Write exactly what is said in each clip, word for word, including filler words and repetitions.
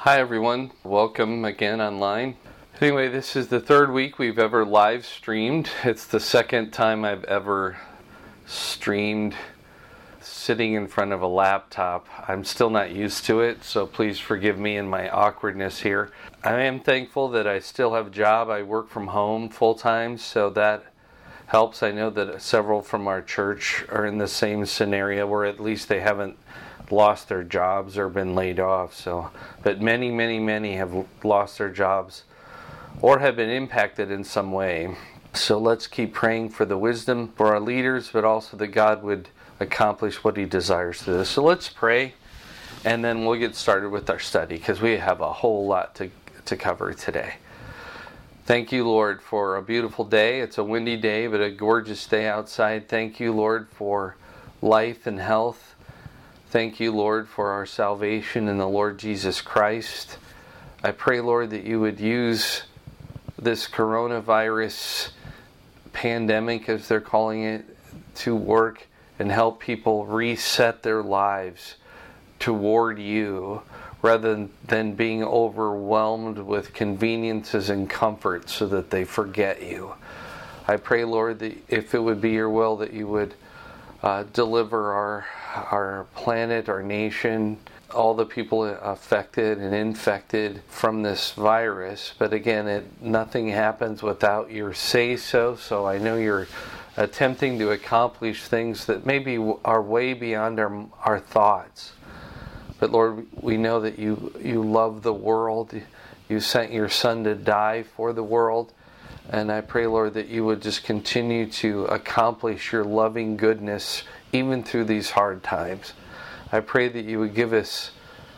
Hi everyone, welcome again online. Anyway, this is the third week we've ever live streamed. It's the second time I've ever streamed sitting in front of a laptop. I'm still not used to it, so please forgive me and my awkwardness here. I am thankful that I still have a job. I work from home full time, so that helps. I know that several from our church are in the same scenario where at least they haven't lost their jobs or been laid off. So, but many, many, many have lost their jobs or have been impacted in some way. So let's keep praying for the wisdom for our leaders, but also that God would accomplish what He desires to do. So let's pray, and then we'll get started with our study because we have a whole lot to, to cover today. Thank you, Lord, for a beautiful day. It's a windy day, but a gorgeous day outside. Thank you, Lord, for life and health. Thank you, Lord, for our salvation in the Lord Jesus Christ. I pray, Lord, that you would use this coronavirus pandemic, as they're calling it, to work and help people reset their lives toward you rather than being overwhelmed with conveniences and comforts so that they forget you. I pray, Lord, that if it would be your will, that you would uh, deliver our our planet, our nation, all the people affected and infected from this virus. But again, it, nothing happens without your say-so. So I know you're attempting to accomplish things that maybe are way beyond our, our thoughts. But Lord, we know that you, you love the world. You sent your Son to die for the world. And I pray, Lord, that you would just continue to accomplish your loving goodness even through these hard times. I pray that you would give us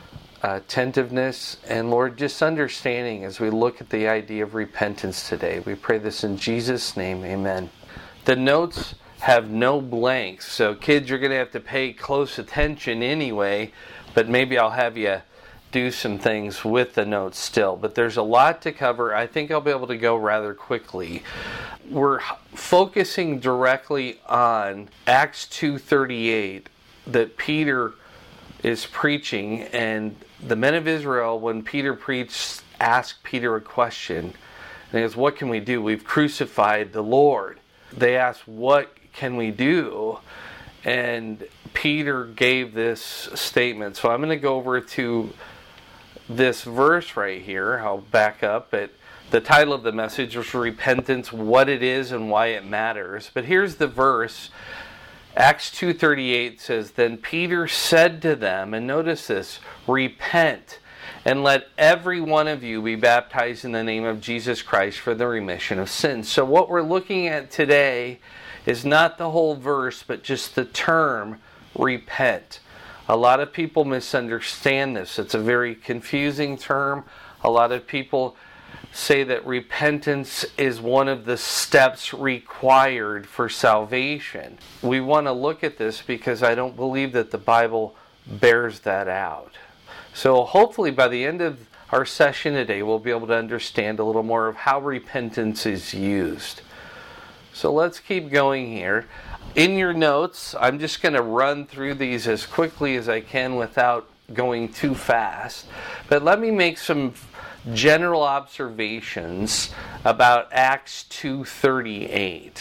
attentiveness and, Lord, just understanding as we look at the idea of repentance today. We pray this in Jesus' name, amen. The notes have no blanks, so kids, you're going to have to pay close attention anyway, but maybe I'll have you do some things with the notes still. But there's a lot to cover. I think I'll be able to go rather quickly. We're focusing directly on Acts two thirty-eight that Peter is preaching, and the men of Israel, when Peter preached, asked Peter a question. And he goes, what can we do? We've crucified the Lord. They asked, what can we do? And Peter gave this statement. So I'm going to go over to this verse right here. I'll back up. But the title of the message was Repentance, what it is and why it matters. But here's the verse. Acts two thirty-eight says, Then Peter said to them, and notice this, repent, and let every one of you be baptized in the name of Jesus Christ for the remission of sins. So what we're looking at today is not the whole verse, but just the term repent. A lot of people misunderstand this. It's a very confusing term. A lot of people say that repentance is one of the steps required for salvation. We want to look at this because I don't believe that the Bible bears that out. So hopefully by the end of our session today, we'll be able to understand a little more of how repentance is used. So let's keep going here. In your notes, I'm just going to run through these as quickly as I can without going too fast. But let me make some general observations about Acts two thirty-eight.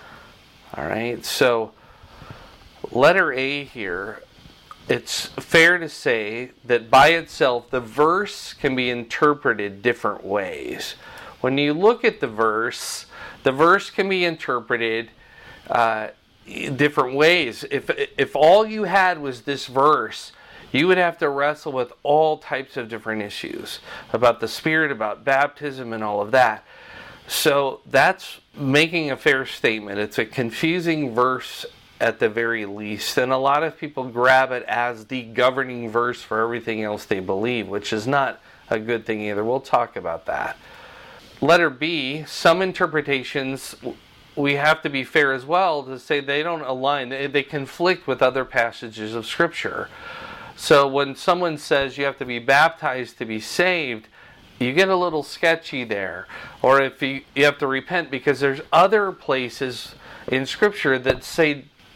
All right, so letter A here, it's fair to say that by itself the verse can be interpreted different ways. When you look at the verse, the verse can be interpreted uh, different ways. If if all you had was this verse, you would have to wrestle with all types of different issues about the Spirit, about baptism, and all of that. So that's making a fair statement. It's a confusing verse at the very least, and a lot of people grab it as the governing verse for everything else they believe, which is not a good thing either. We'll talk about that. Letter B, some interpretations, we have to be fair as well to say they don't align. They, they conflict with other passages of Scripture. So when someone says you have to be baptized to be saved, you get a little sketchy there. Or if you, you have to repent because there's other places in Scripture that say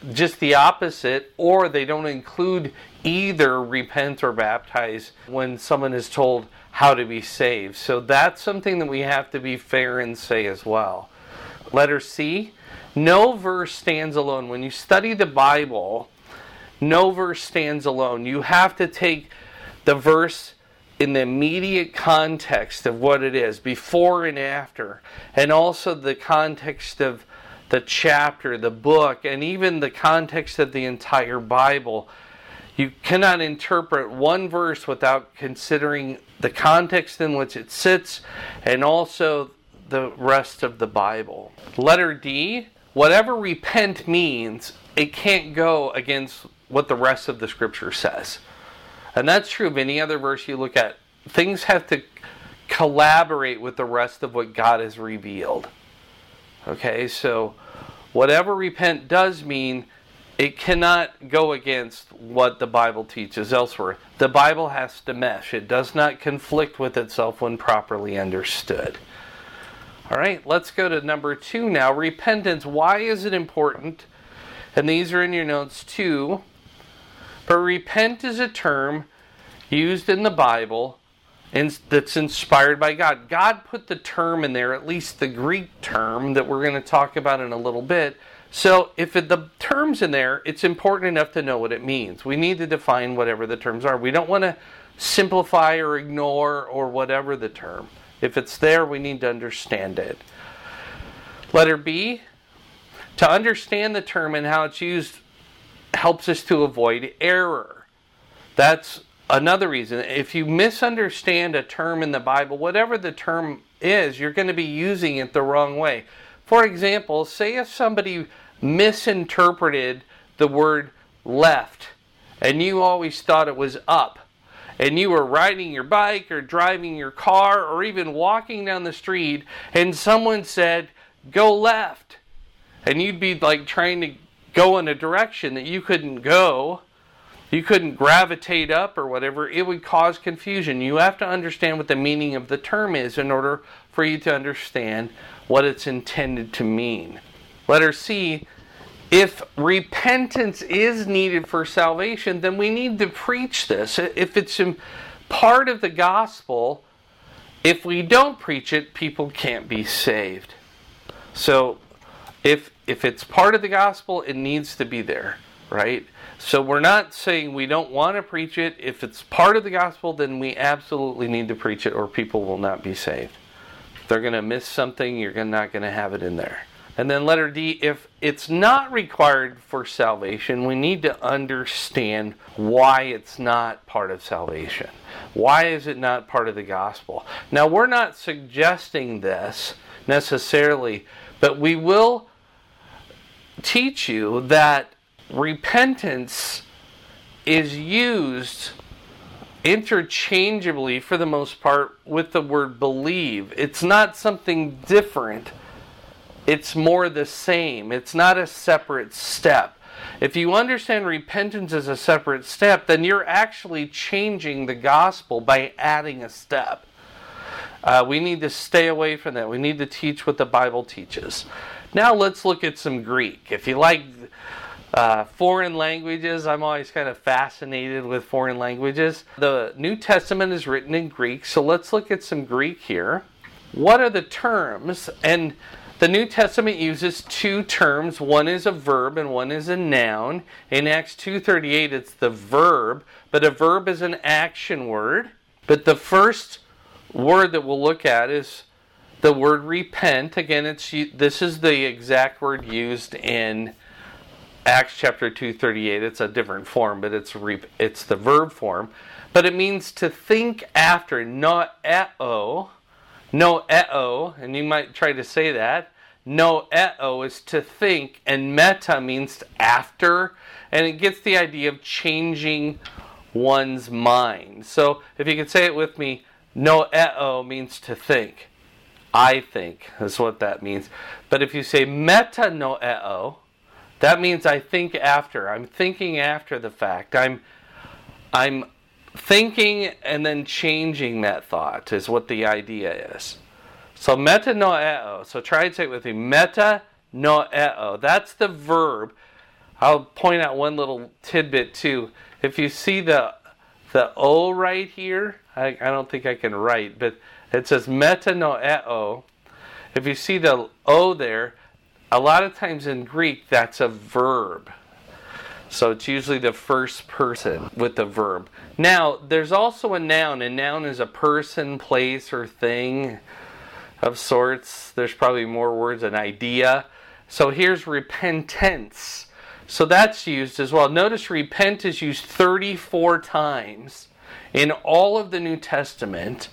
just the opposite, or they don't include either repent or baptize when someone is told how to be saved. So that's something that we have to be fair and say as well. Letter C, no verse stands alone. When you study the Bible, no verse stands alone. You have to take the verse in the immediate context of what it is, before and after, and also the context of the chapter, the book, and even the context of the entire Bible. You cannot interpret one verse without considering the context in which it sits and also the rest of the Bible. Letter D, whatever repent means, it can't go against what the rest of the Scripture says. And that's true of any other verse you look at. Things have to collaborate with the rest of what God has revealed. Okay, so whatever repent does mean, it cannot go against what the Bible teaches elsewhere. The Bible has to mesh. It does not conflict with itself when properly understood. All right, let's go to number two now. Repentance. Why is it important? And these are in your notes too. But repent is a term used in the Bible and that's inspired by God. God put the term in there, at least the Greek term that we're going to talk about in a little bit. So if it, the term's in there, it's important enough to know what it means. We need to define whatever the terms are. We don't want to simplify or ignore or whatever the term. If it's there, we need to understand it. Letter B, to understand the term and how it's used helps us to avoid error. That's another reason. If you misunderstand a term in the Bible, whatever the term is, you're going to be using it the wrong way. For example, say if somebody misinterpreted the word left and you always thought it was up, and you were riding your bike or driving your car or even walking down the street and someone said, go left, and you'd be like trying to go in a direction that you couldn't go, you couldn't gravitate up or whatever, it would cause confusion. You have to understand what the meaning of the term is in order for you to understand what it's intended to mean. Letter C, if repentance is needed for salvation, then we need to preach this. If it's part of the gospel, if we don't preach it, people can't be saved. So if if it's part of the gospel, it needs to be there, right? So we're not saying we don't want to preach it. If it's part of the gospel, then we absolutely need to preach it or people will not be saved. If they're going to miss something, you're not going to have it in there. And then letter D, if it's not required for salvation, we need to understand why it's not part of salvation. Why is it not part of the gospel? Now, we're not suggesting this necessarily, but we will teach you that repentance is used interchangeably for the most part with the word believe. It's not something different. It's more the same. It's not a separate step. If you understand repentance as a separate step, then you're actually changing the gospel by adding a step. Uh, we need to stay away from that. We need to teach what the Bible teaches. Now let's look at some Greek. If you like uh, foreign languages, I'm always kind of fascinated with foreign languages. The New Testament is written in Greek, so let's look at some Greek here. What are the terms? And the New Testament uses two terms. One is a verb and one is a noun. In Acts two thirty-eight, it's the verb, but a verb is an action word. But the first word that we'll look at is the word repent. Again, it's this is the exact word used in Acts chapter two thirty-eight. It's a different form, but it's it's the verb form. But it means to think after, noeo. Noeo, and you might try to say that. Noeo is to think, and meta means after, and it gets the idea of changing one's mind. So if you could say it with me, noeo means to think. I think is what that means. But if you say metanoeo, that means I think after. I'm thinking after the fact. I'm I'm thinking and then changing that thought is what the idea is. So metanoeo. So try and say it with me. Metanoeo. That's the verb. I'll point out one little tidbit too. If you see the the O right here, I, I don't think I can write, but it says metanoeo. If you see the O there, a lot of times in Greek that's a verb. So it's usually the first person with the verb. Now, there's also a noun. A noun is a person, place, or thing of sorts. There's probably more words, an idea. So here's repentance. So that's used as well. Notice repent is used thirty-four times in all of the New Testament.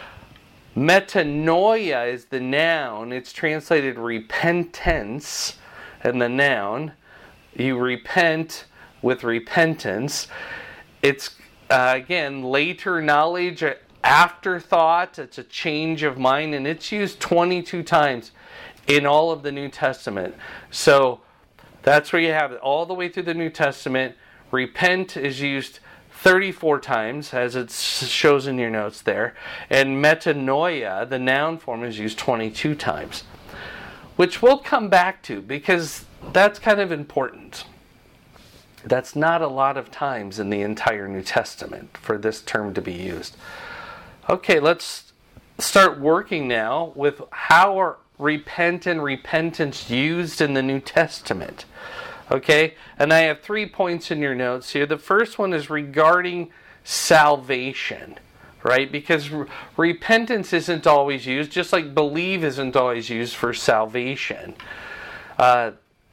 Metanoia is the noun. It's translated repentance, and the noun. You repent with repentance. It's, uh, again, later knowledge, afterthought. It's a change of mind, and it's used twenty-two times in all of the New Testament. So that's where you have it all the way through the New Testament. Repent is used thirty-four times, as it shows in your notes there. And metanoia, the noun form, is used twenty-two times. Which we'll come back to, because that's kind of important. That's not a lot of times in the entire New Testament for this term to be used. Okay, let's start working now with how are repent and repentance used in the New Testament. Okay, and I have three points in your notes here. The first one is regarding salvation, right? Because re- repentance isn't always used, just like believe isn't always used for salvation. Uh,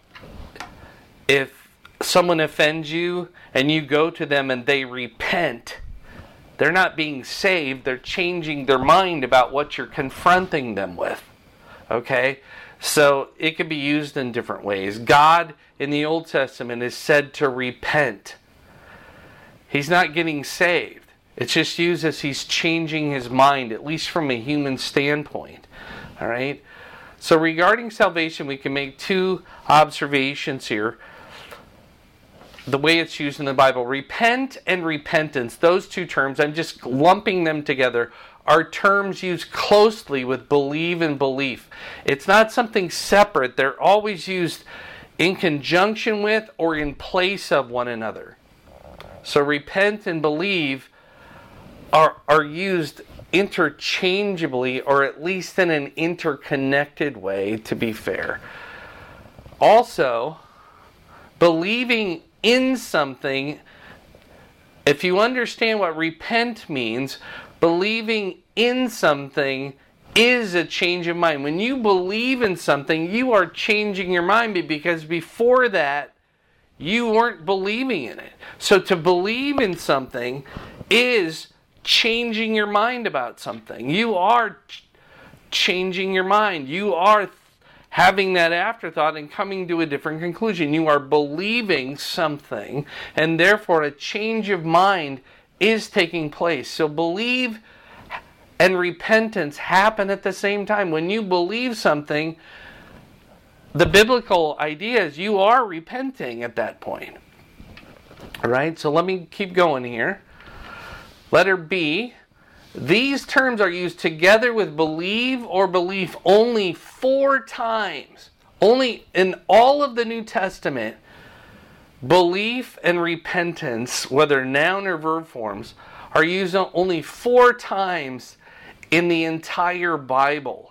if someone offends you and you go to them and they repent, they're not being saved, they're changing their mind about what you're confronting them with. Okay? So it can be used in different ways. God in the Old Testament is said to repent. He's not getting saved. It's just used as he's changing his mind, at least from a human standpoint. All right? So regarding salvation, we can make two observations here. The way it's used in the Bible, repent and repentance, those two terms, I'm just lumping them together, are terms used closely with believe and belief. It's not something separate. They're always used in conjunction with or in place of one another. So repent and believe are, are used interchangeably, or at least in an interconnected way, to be fair. Also, believing in something, if you understand what repent means, believing in something is a change of mind. When you believe in something, you are changing your mind, because before that, you weren't believing in it. So to believe in something is changing your mind about something. You are ch- changing your mind. You are having that afterthought and coming to a different conclusion. You are believing something, and therefore a change of mind is taking place. So believe and repentance happen at the same time. When you believe something, the biblical idea is you are repenting at that point. All right, so let me keep going here. Letter B. These terms are used together with believe or belief only four times. Only in all of the New Testament, belief and repentance, whether noun or verb forms, are used only four times in the entire Bible.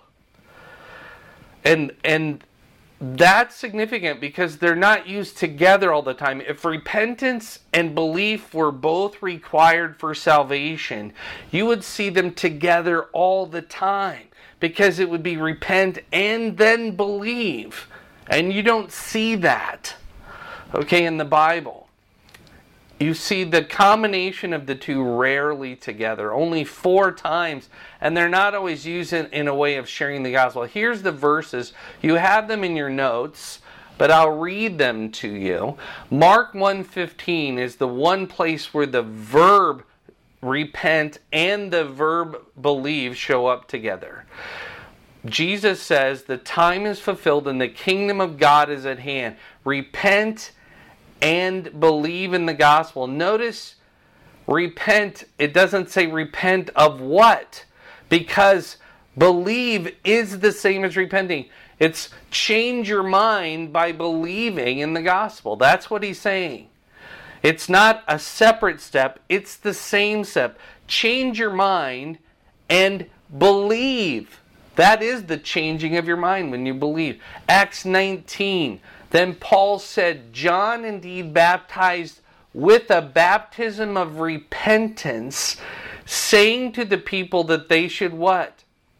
And and that's significant because they're not used together all the time. If repentance and belief were both required for salvation, you would see them together all the time, because it would be repent and then believe. And you don't see that, okay, in the Bible. You see the combination of the two rarely together, only four times, and they're not always used in, in a way of sharing the gospel. Here's the verses. You have them in your notes, but I'll read them to you. Mark one fifteen is the one place where the verb repent and the verb believe show up together. Jesus says, the time is fulfilled and the kingdom of God is at hand. Repent and believe in the gospel. Notice, repent, it doesn't say repent of what? Because believe is the same as repenting. It's change your mind by believing in the gospel. That's what he's saying. It's not a separate step. It's the same step. Change your mind and believe. That is the changing of your mind when you believe. Acts nineteen. Then Paul said, John indeed baptized with a baptism of repentance, saying to the people that they should what?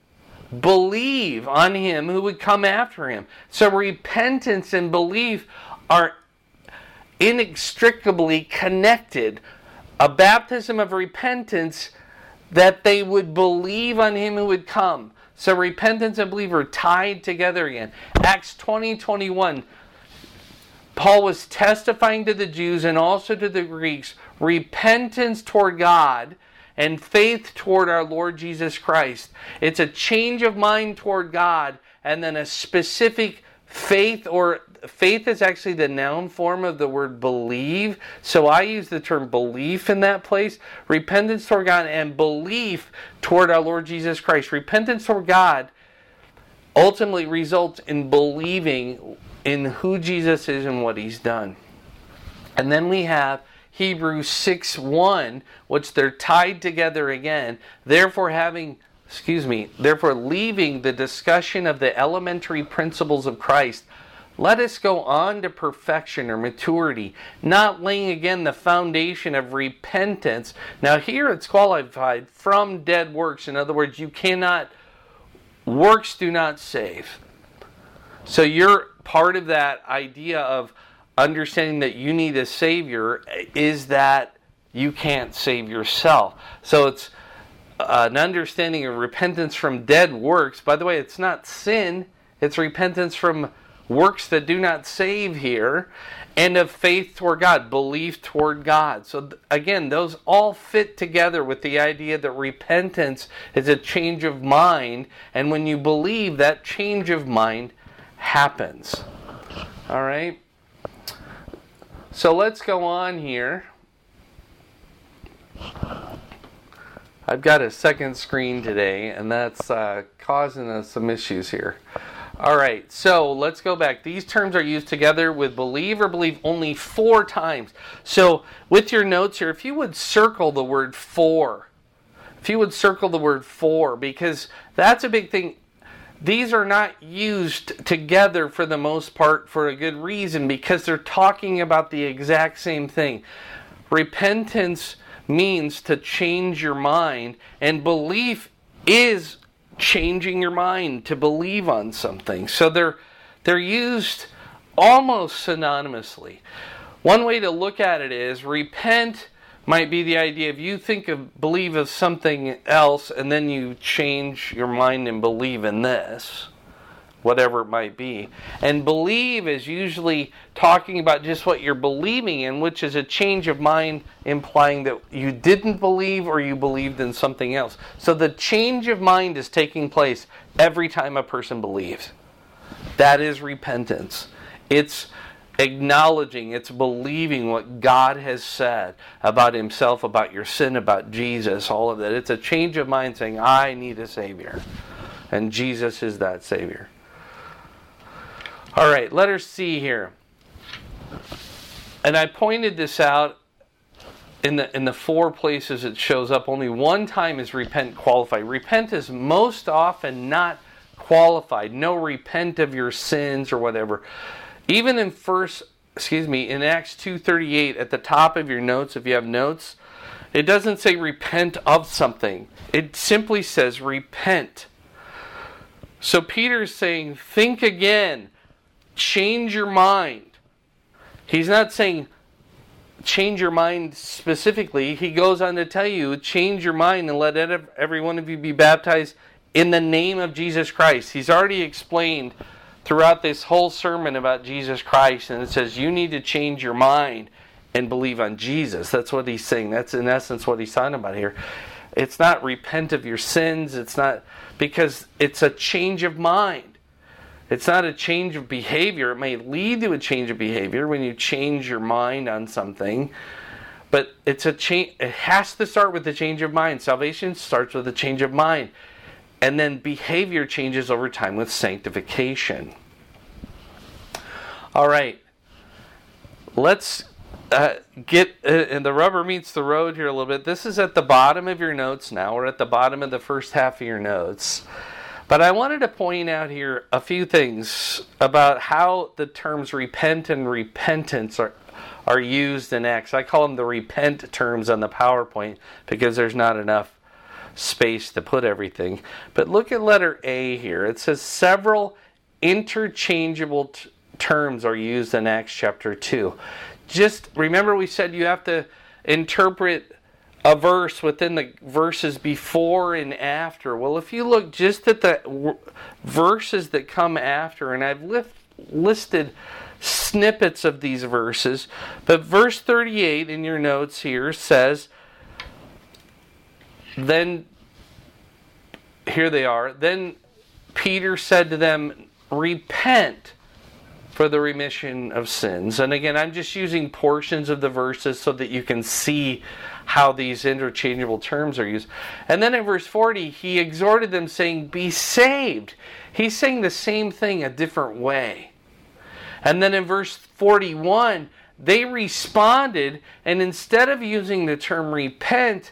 Believe on him who would come after him. So repentance and belief are inextricably connected. A baptism of repentance that they would believe on him who would come. So repentance and belief are tied together again. Acts twenty twenty-one. Paul was testifying to the Jews and also to the Greeks repentance toward God and faith toward our Lord Jesus Christ. It's a change of mind toward God and then a specific faith, or faith is actually the noun form of the word believe. So I use the term belief in that place. Repentance toward God and belief toward our Lord Jesus Christ. Repentance toward God ultimately results in believing in who Jesus is and what he's done. And then we have Hebrews six one, which they're tied together again. Therefore having, excuse me, therefore leaving the discussion of the elementary principles of Christ, let us go on to perfection or maturity, not laying again the foundation of repentance. Now here it's qualified from dead works. In other words, you cannot, works do not save. So you're part of that idea of understanding that you need a Savior is that you can't save yourself. So it's an understanding of repentance from dead works. By the way, it's not sin. It's repentance from works that do not save here. And of faith toward God, belief toward God. So again, those all fit together with the idea that repentance is a change of mind. And when you believe, that change of mind happens. All right? So let's go on here. I've got a second screen today, and that's uh, causing us some issues here. All right, so let's go back. These terms are used together with believe or believe only four times. So with your notes here, if you would circle the word for, if you would circle the word for, because that's a big thing. These are not used together for the most part for a good reason, because they're talking about the exact same thing. Repentance means to change your mind, and belief is changing your mind to believe on something. So they're they're used almost synonymously. One way to look at it is repent might be the idea of you think of believe of something else and then you change your mind and believe in this, whatever it might be. And believe is usually talking about just what you're believing in, which is a change of mind implying that you didn't believe or you believed in something else. So the change of mind is taking place every time a person believes. That is repentance. It's acknowledging, it's believing what God has said about himself, about your sin, about Jesus, all of that. It's a change of mind saying, I need a Savior. And Jesus is that Savior. All right, letter C here. And I pointed this out in the in the four places it shows up. Only one time is repent qualified. Repent is most often not qualified. No, repent of your sins or whatever. Even in first, excuse me, in Acts two thirty-eight, at the top of your notes, if you have notes, it doesn't say repent of something. It simply says repent. So Peter's saying, think again. Change your mind. He's not saying change your mind specifically. He goes on to tell you, change your mind and let every one of you be baptized in the name of Jesus Christ. He's already explained throughout this whole sermon about Jesus Christ, and it says you need to change your mind and believe on Jesus. That's what he's saying. That's in essence what he's talking about here. It's not repent of your sins. It's not, because it's a change of mind. It's not a change of behavior. It may lead to a change of behavior when you change your mind on something, but it's a change. It has to start with a change of mind. Salvation starts with a change of mind. And then behavior changes over time with sanctification. All right. Let's uh, get, uh, and the rubber meets the road here a little bit. This is at the bottom of your notes now. We're at the bottom of the first half of your notes. But I wanted to point out here a few things about how the terms repent and repentance are, are used in Acts. I call them the repent terms on the PowerPoint because there's not enough space to put everything. But look at letter A here. It says several interchangeable t- terms are used in Acts chapter two. Just remember we said you have to interpret a verse within the verses before and after. Well, if you look just at the w- verses that come after, and I've list, listed snippets of these verses, but verse thirty-eight in your notes here says, Then, here they are, then Peter said to them, repent for the remission of sins. And again, I'm just using portions of the verses so that you can see how these interchangeable terms are used. And then in verse forty, he exhorted them saying, be saved. He's saying the same thing a different way. And then in verse forty-one, they responded, and instead of using the term repent,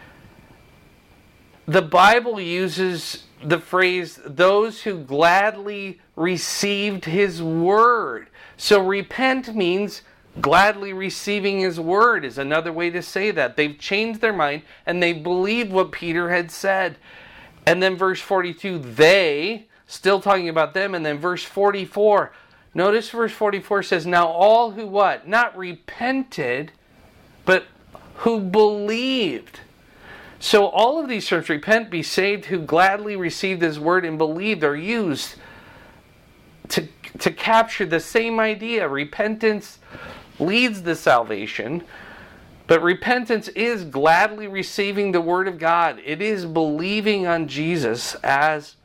the Bible uses the phrase, those who gladly received his word. So repent means gladly receiving his word is another way to say that. They've changed their mind and they believed what Peter had said. And then verse forty-two, they, still talking about them. And then verse forty-four, notice verse forty-four says, now all who what? Not repented, but who believed. So all of these terms, repent, be saved, who gladly received his word and believed, are used to, to capture the same idea. Repentance leads to salvation, but repentance is gladly receiving the word of God. It is believing on Jesus, as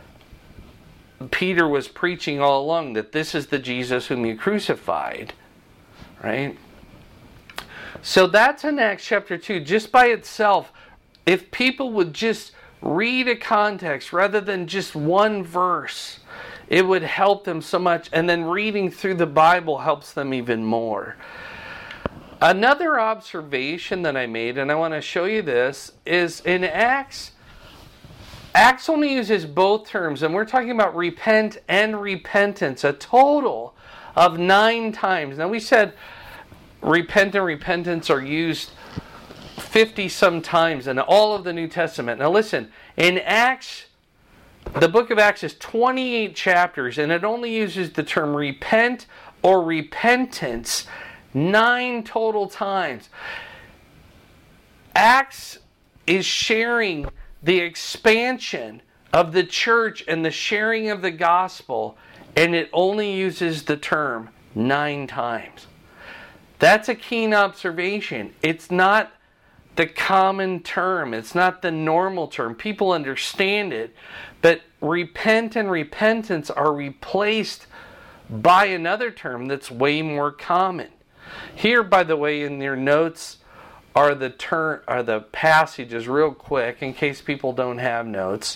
Peter was preaching all along, that this is the Jesus whom you crucified. Right? So that's in Acts chapter two. Just by itself, if people would just read a context rather than just one verse, it would help them so much. And then reading through the Bible helps them even more. Another observation that I made, and I want to show you this, is in Acts, Acts only uses both terms, and we're talking about repent and repentance, a total of nine times. Now we said repent and repentance are used fifty some times in all of the New Testament. Now listen, in Acts, the book of Acts is twenty-eight chapters, and it only uses the term repent or repentance nine total times. Acts is sharing the expansion of the church and the sharing of the gospel, and it only uses the term nine times. That's a keen observation. It's not the common term. It's not the normal term. People understand it, but repent and repentance are replaced by another term that's way more common. Here, by the way, in your notes are the term, are the passages real quick in case people don't have notes.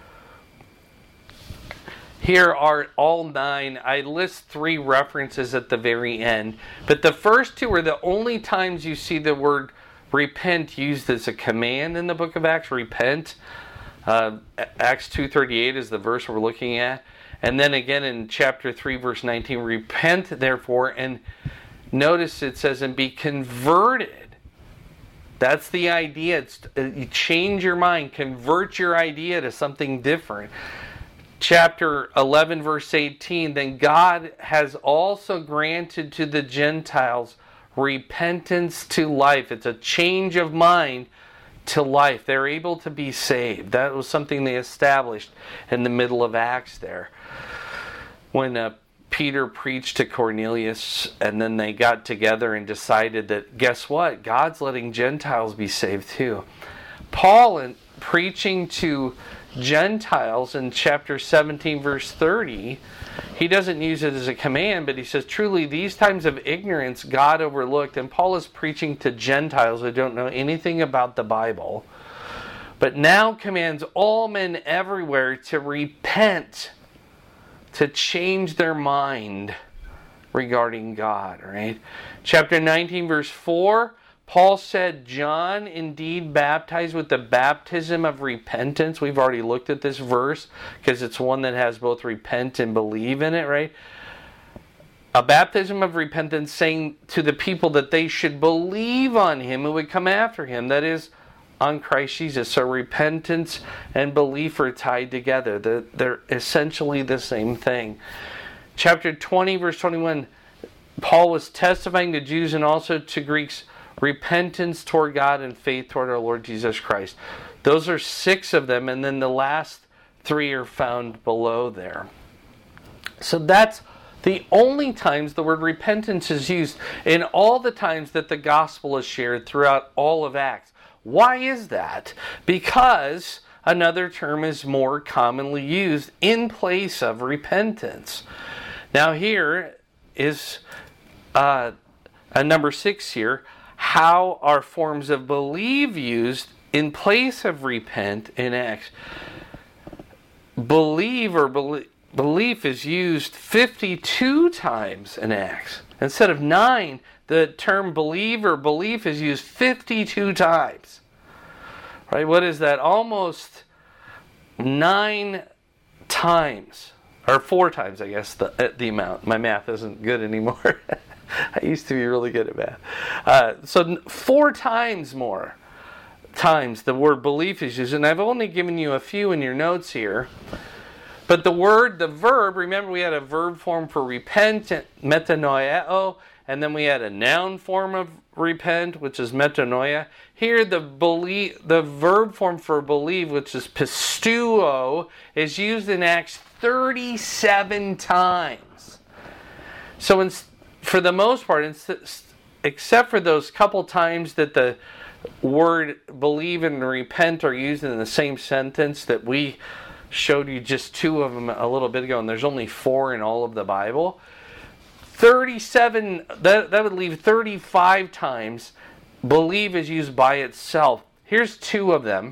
Here are all nine. I list three references at the very end, but the first two are the only times you see the word repent used as a command in the book of Acts. Repent. Uh, Acts two thirty-eight is the verse we're looking at. And then again in chapter three, verse nineteen, repent therefore, and notice it says, and be converted. That's the idea. It's, you change your mind, convert your idea to something different. Chapter eleven, verse eighteen, then God has also granted to the Gentiles repentance to life. It's a change of mind to life. They're able to be saved. That was something they established in the middle of Acts there. When uh, Peter preached to Cornelius, and then they got together and decided that, guess what? God's letting Gentiles be saved too. Paul, in preaching to Gentiles in chapter seventeen, verse thirty, he doesn't use it as a command, but he says, truly, these times of ignorance God overlooked. And Paul is preaching to Gentiles who don't know anything about the Bible. but now commands all men everywhere to repent, to change their mind regarding God, right? Chapter nineteen, verse four, Paul said, John indeed baptized with the baptism of repentance. We've already looked at this verse because it's one that has both repent and believe in it, right? A baptism of repentance, saying to the people that they should believe on him who would come after him, that is, on Christ Jesus. So repentance and belief are tied together. They're, they're essentially the same thing. Chapter twenty, verse twenty-one, Paul was testifying to Jews and also to Greeks, repentance toward God and faith toward our Lord Jesus Christ. Those are six of them, and then the last three are found below there. So that's the only times the word repentance is used in all the times that the gospel is shared throughout all of Acts. Why is that? Because another term is more commonly used in place of repentance. Now here is uh, a number six here. How are forms of believe used in place of repent in Acts? Believe or belie- belief is used fifty-two times in Acts. Instead of nine, the term believe or belief is used fifty-two times. Right? What is that? Almost nine times. Or four times, I guess, the, the amount. My math isn't good anymore. I used to be really good at math. Uh, so four times more times the word belief is used. And I've only given you a few in your notes here. But the word, the verb, remember we had a verb form for repent, metanoeo, and then we had a noun form of repent, which is metanoia. Here the believe, the verb form for believe, which is pisteuo, is used in Acts thirty-seven times. So in, for the most part, except for those couple times that the word believe and repent are used in the same sentence that we showed you just two of them a little bit ago, and there's only four in all of the Bible. thirty-seven, that, that would leave thirty-five times believe is used by itself. Here's two of them.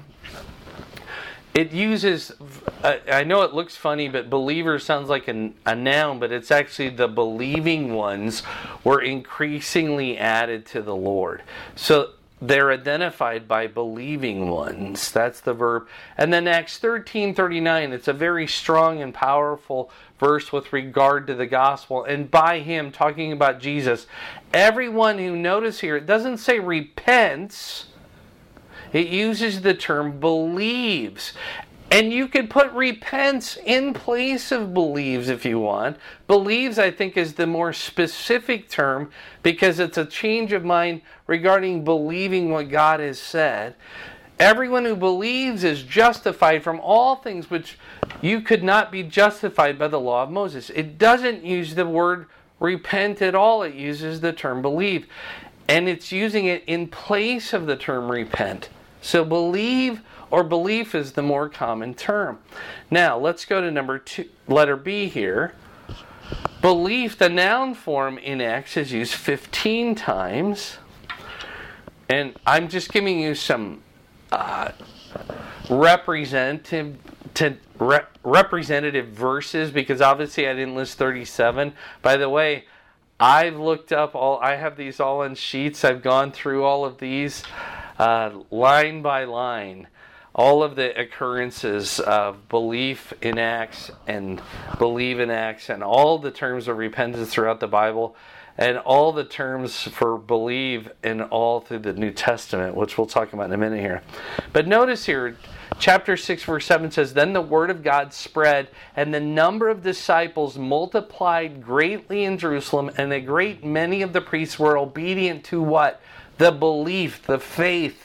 It uses, uh, I know it looks funny, but believer sounds like an, a noun, but it's actually the believing ones were increasingly added to the Lord. So they're identified by believing ones. That's the verb. And then Acts thirteen thirty-nine, it's a very strong and powerful verse with regard to the gospel. And by him, talking about Jesus, everyone who, notice here, it doesn't say repents. It uses the term believes. And you could put repents in place of believes if you want. Believes, I think, is the more specific term because it's a change of mind regarding believing what God has said. Everyone who believes is justified from all things which you could not be justified by the law of Moses. It doesn't use the word repent at all. It uses the term believe. And it's using it in place of the term repent. So believe or belief is the more common term. Now, let's go to number two, letter B here. Belief, the noun form in Acts, is used fifteen times. And I'm just giving you some uh, representative to re- representative verses because obviously I didn't list thirty-seven. By the way, I've looked up all, I have these all on sheets. I've gone through all of these uh, line by line. All of the occurrences of belief in Acts and believe in Acts and all the terms of repentance throughout the Bible and all the terms for believe in all through the New Testament, which we'll talk about in a minute here. But notice here, chapter six, verse seven says, Then the word of God spread, and the number of disciples multiplied greatly in Jerusalem, and a great many of the priests were obedient to what? The belief, the faith.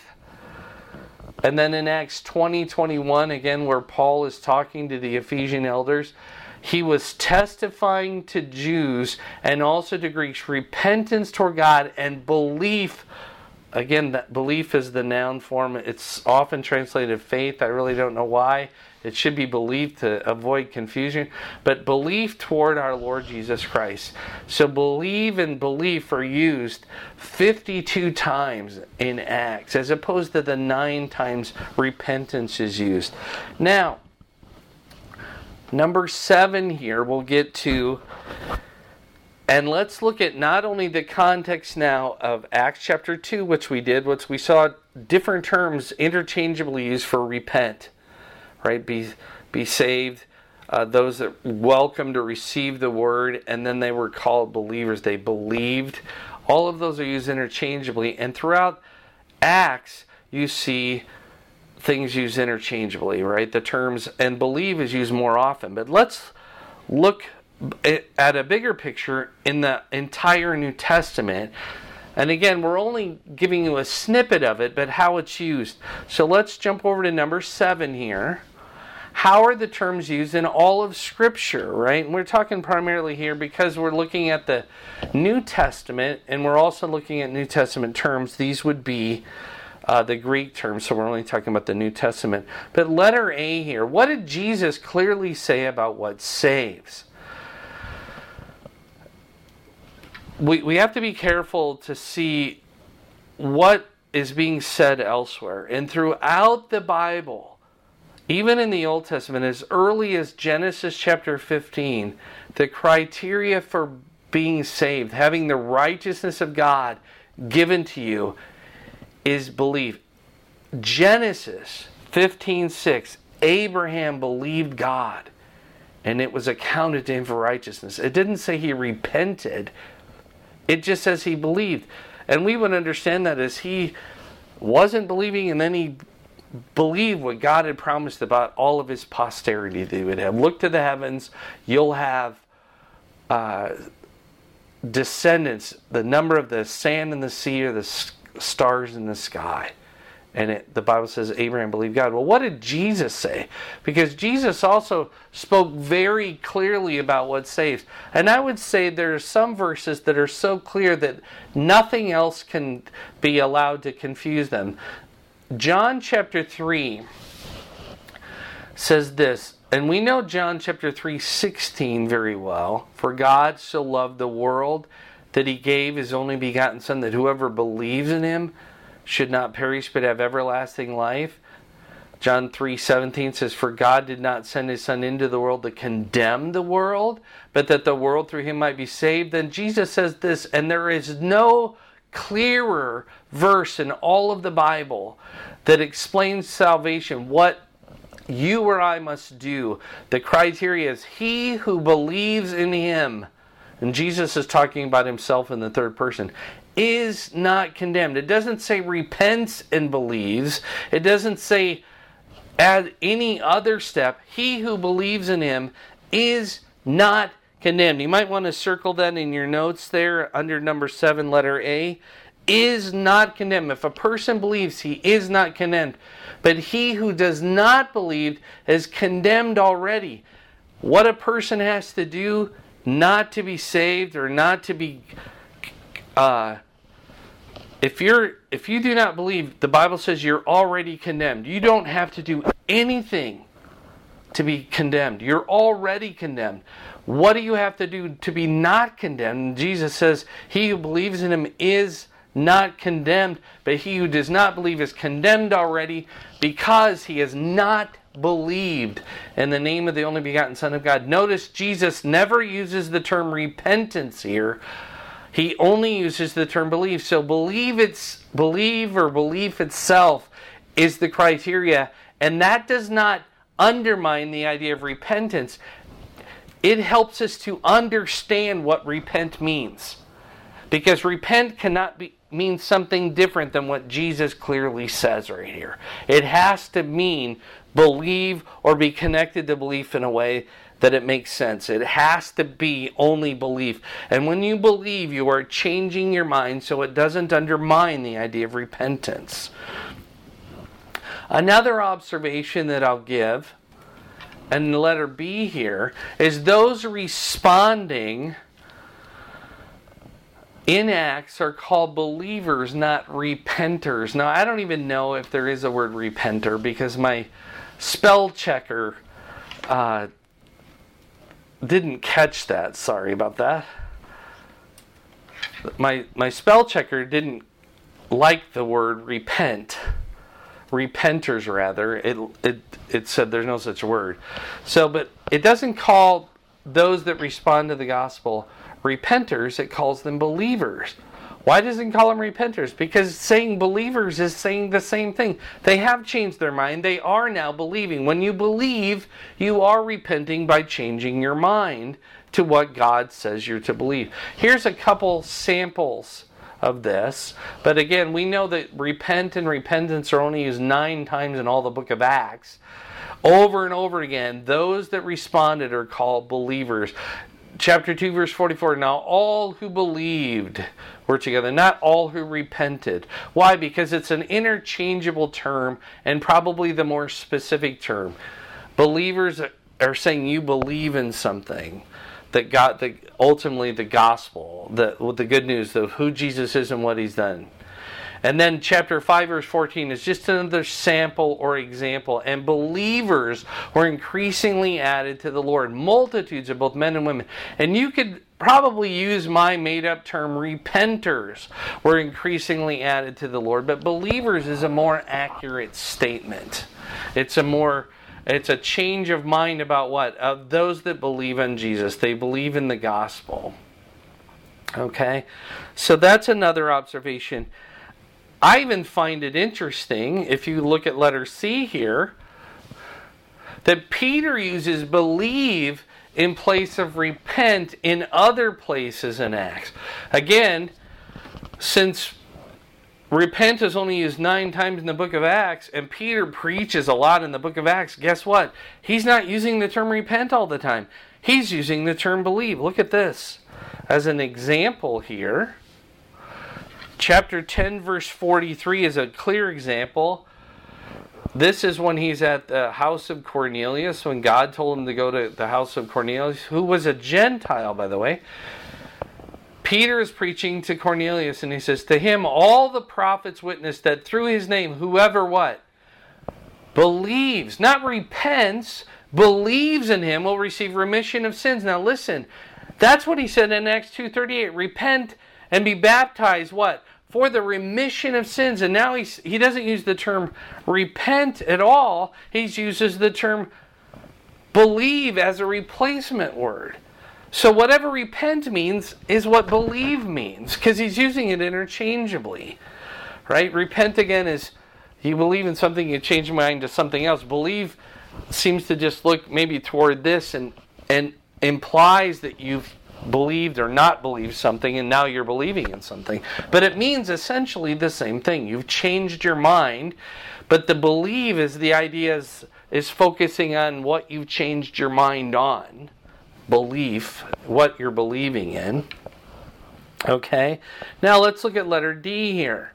And then in Acts twenty twenty-one, again, where Paul is talking to the Ephesian elders, he was testifying to Jews and also to Greeks repentance toward God and belief again, that belief is the noun form. It's often translated faith. I really don't know why. It should be believed to avoid confusion. But belief toward our Lord Jesus Christ. So believe and belief are used fifty-two times in Acts, as opposed to the nine times repentance is used. Now, number seven here we'll get to. And let's look at not only the context now of Acts chapter two, which we did, which we saw different terms interchangeably used for repent. Right, be be saved. Uh, those that welcome to receive the word, and then they were called believers. They believed. All of those are used interchangeably, and throughout Acts, you see things used interchangeably. Right, the terms and believe is used more often. But let's look at a bigger picture in the entire New Testament. And again, we're only giving you a snippet of it, but how it's used. So let's jump over to number seven here. How are the terms used in all of Scripture, right? And we're talking primarily here because we're looking at the New Testament, and we're also looking at New Testament terms. These would be uh, the Greek terms, so we're only talking about the New Testament. But letter A here, what did Jesus clearly say about what saves? We, we have to be careful to see what is being said elsewhere. And throughout the Bible, even in the Old Testament, as early as Genesis chapter fifteen, the criteria for being saved, having the righteousness of God given to you, is belief. Genesis fifteen six, Abraham believed God, and it was accounted to him for righteousness. It didn't say he repented. It just says he believed. And we would understand that as he wasn't believing, and then he believe what God had promised about all of his posterity that he would have. Look to the heavens, you'll have uh, descendants, the number of the sand in the sea or the stars in the sky. And it, the Bible says Abraham believed God. Well, what did Jesus say? Because Jesus also spoke very clearly about what saves. And I would say there are some verses that are so clear that nothing else can be allowed to confuse them. John chapter three says this, and we know John chapter three sixteen very well. For God so loved the world that he gave his only begotten Son, that whoever believes in him should not perish but have everlasting life. John three seventeen says, for God did not send his Son into the world to condemn the world, but that the world through him might be saved. Then Jesus says this, and there is no clearer verse in all of the Bible that explains salvation, what you or I must do. The criteria is he who believes in him, and Jesus is talking about himself in the third person, is not condemned. It doesn't say repents and believes. It doesn't say add any other step. He who believes in him is not condemned. You might want to circle that in your notes there under number seven, letter A. Is not condemned. If a person believes, he is not condemned. But he who does not believe is condemned already. What a person has to do not to be saved or not to be... Uh, if you're if you do not believe, the Bible says you're already condemned. You don't have to do anything to be condemned. You're already condemned. What do you have to do to be not condemned? Jesus says, he who believes in him is not condemned, but he who does not believe is condemned already because he has not believed in the name of the only begotten Son of God. Notice Jesus never uses the term repentance here. He only uses the term believe. So believe it's believe or belief itself is the criteria, and that does not undermine the idea of repentance. It helps us to understand what repent means. Because repent cannot be, mean something different than what Jesus clearly says right here. It has to mean believe or be connected to belief in a way that it makes sense. It has to be only belief. And when you believe, you are changing your mind so it doesn't undermine the idea of repentance. Another observation that I'll give, and the letter B here, is those responding in Acts are called believers, not repenters. Now, I don't even know if there is a word repenter because my spell checker uh, didn't catch that. Sorry about that. My my spell checker didn't like the word repent. Repenters, rather. It it it said there's no such word. So, but it doesn't call those that respond to the gospel repenters. It calls them believers. Why does it call them repenters? Because saying believers is saying the same thing. They have changed their mind. They are now believing. When you believe, you are repenting by changing your mind to what God says you're to believe. Here's a couple samples of this. But again, we know that repent and repentance are only used nine times in all the book of Acts. Over and over again, those that responded are called believers. Chapter two, verse forty-four, now all who believed were together, not all who repented. Why? Because it's an interchangeable term and probably the more specific term. Believers are saying you believe in something. That God, the, ultimately the gospel, the, the good news of who Jesus is and what He's done. And then chapter five, verse fourteen is just another sample or example. And believers were increasingly added to the Lord. Multitudes of both men and women. And you could probably use my made-up term, repenters were increasingly added to the Lord. But believers is a more accurate statement. It's a more... It's a change of mind about what? Of those that believe in Jesus. They believe in the gospel. Okay? So that's another observation. I even find it interesting, if you look at letter C here, that Peter uses believe in place of repent in other places in Acts. Again, since repent is only used nine times in the book of Acts, and Peter preaches a lot in the book of Acts. Guess what? He's not using the term repent all the time. He's using the term believe. Look at this. As an example here, chapter ten, verse forty-three is a clear example. This is when he's at the house of Cornelius, when God told him to go to the house of Cornelius, who was a Gentile, by the way. Peter is preaching to Cornelius, and he says, to him all the prophets witness that through his name, whoever what? Believes, not repents, believes in him will receive remission of sins. Now listen, that's what he said in Acts two thirty-eight. Repent and be baptized, what? For the remission of sins. And now he's, he doesn't use the term repent at all. He uses the term believe as a replacement word. So whatever repent means is what believe means, because he's using it interchangeably, right? Repent again is you believe in something, you change your mind to something else. Believe seems to just look maybe toward this and and implies that you've believed or not believed something and now you're believing in something. But it means essentially the same thing. You've changed your mind, but the believe is the idea is, is focusing on what you've changed your mind on. Belief, what you're believing in. Okay, now let's look at letter D here.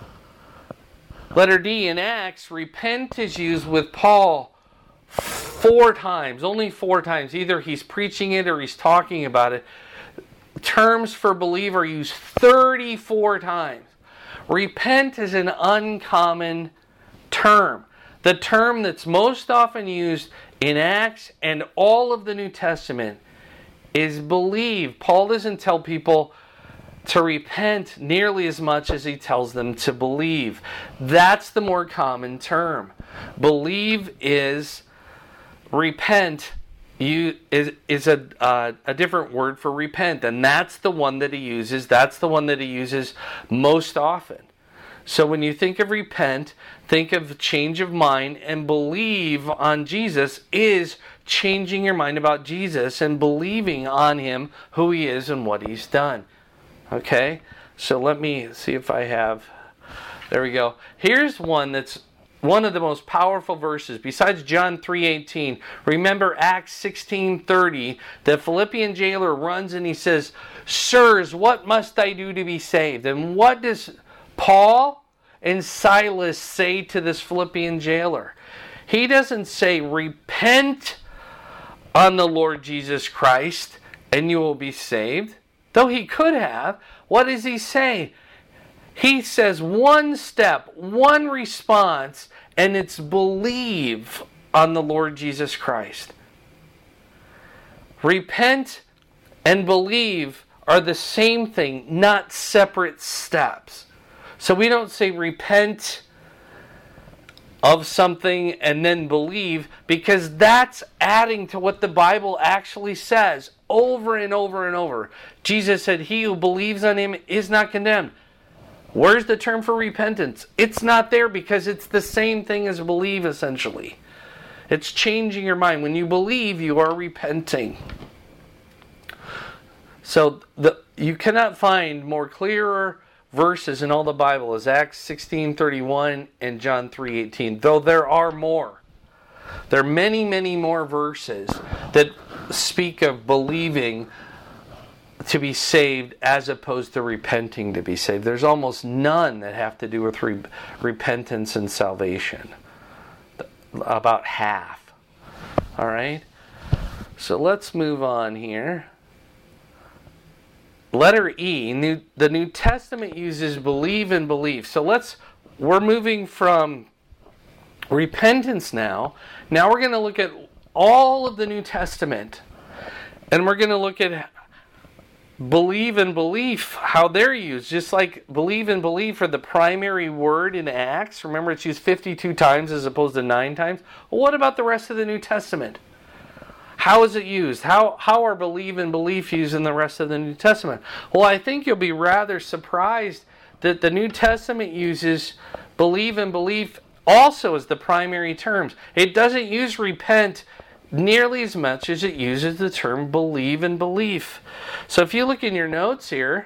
Letter D in Acts, repent is used with Paul four times, only four times. Either he's preaching it or he's talking about it. Terms for believe are used thirty-four times. Repent is an uncommon term. The term that's most often used in Acts and all of the New Testament is believe. Paul doesn't tell people to repent nearly as much as he tells them to believe. That's the more common term. Believe is repent you is is a uh, a different word for repent, and that's the one that he uses. That's the one that he uses most often. So when you think of repent, think of change of mind, and believe on Jesus is changing your mind about Jesus and believing on Him, who He is and what He's done. Okay? So let me see if I have... There we go. Here's one that's one of the most powerful verses besides John three eighteen. Remember Acts sixteen thirty. The Philippian jailer runs and he says, Sirs, what must I do to be saved? And what does Paul and Silas say to this Philippian jailer? He doesn't say, repent on the Lord Jesus Christ and you will be saved. Though he could have, what does he say? He says one step, one response, and it's believe on the Lord Jesus Christ. Repent and believe are the same thing, not separate steps. So we don't say repent of something and then believe, because that's adding to what the Bible actually says over and over and over. Jesus said, he who believes on him is not condemned. Where's the term for repentance? It's not there because it's the same thing as believe, essentially. It's changing your mind. When you believe, you are repenting. So the, you cannot find more clearer verses in all the Bible as Acts sixteen thirty-one and John three eighteen. Though there are more. There are many, many more verses that speak of believing to be saved as opposed to repenting to be saved. There's almost none that have to do with re- repentance and salvation. About half. All right? So let's move on here. Letter E, New, the New Testament uses believe and belief. So let's, we're moving from repentance now. Now we're going to look at all of the New Testament. And we're going to look at believe and belief, how they're used. Just like believe and belief are the primary word in Acts. Remember, it's used fifty-two times as opposed to nine times. Well, what about the rest of the New Testament? How is it used? How how are believe and belief used in the rest of the New Testament? Well, I think you'll be rather surprised that the New Testament uses believe and belief also as the primary terms. It doesn't use repent nearly as much as it uses the term believe and belief. So if you look in your notes here,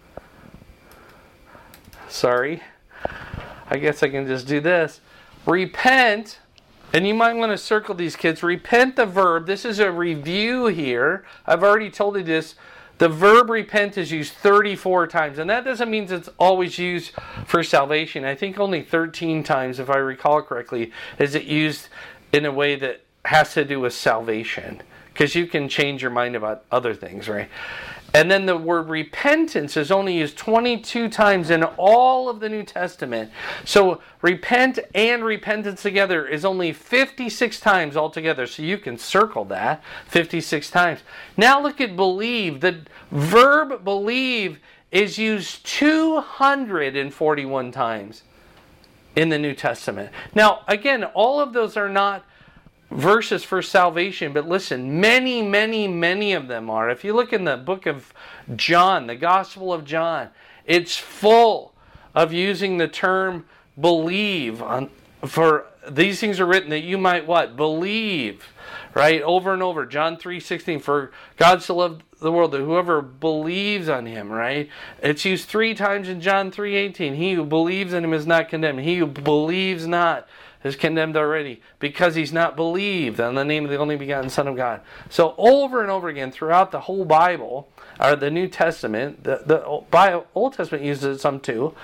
sorry, I guess I can just do this. Repent, and you might want to circle these, kids. Repent, the verb. This is a review here. I've already told you this. The verb repent is used thirty-four times, and that doesn't mean it's always used for salvation. I think only thirteen times, if I recall correctly, is it used in a way that has to do with salvation, because you can change your mind about other things, right? And then the word repentance is only used twenty-two times in all of the New Testament. So repent and repentance together is only fifty-six times altogether. So you can circle that, fifty-six times. Now look at believe. The verb believe is used two hundred forty-one times in the New Testament. Now, again, all of those are not verses for salvation, but listen, many, many, many of them are. If you look in the book of John, the Gospel of John, it's full of using the term believe on, for these things are written that you might what? Believe, right? Over and over. John three sixteen, for God so loved the world that whoever believes on him, right? It's used three times in John three eighteen. He who believes in him is not condemned. He who believes not is condemned already, because he's not believed on the name of the only begotten Son of God. So over and over again throughout the whole Bible, or the New Testament, the, the Old Testament uses some too.